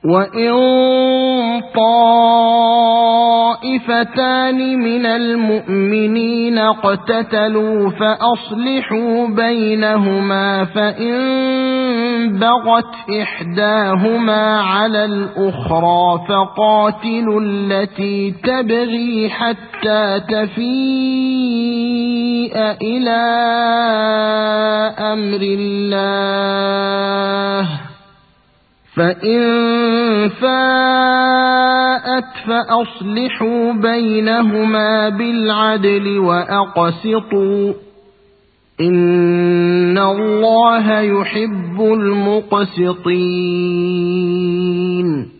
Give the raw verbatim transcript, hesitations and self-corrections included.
وإن طائفتان من المؤمنين اقتتلوا فأصلحوا بينهما، فإن بغت إحداهما على الأخرى فقاتلوا التي تبغي حتى تفيء إلى أمر الله، فإن فاءت فأصلحوا بينهما بالعدل وأقسطوا، إن الله يحب المقسطين.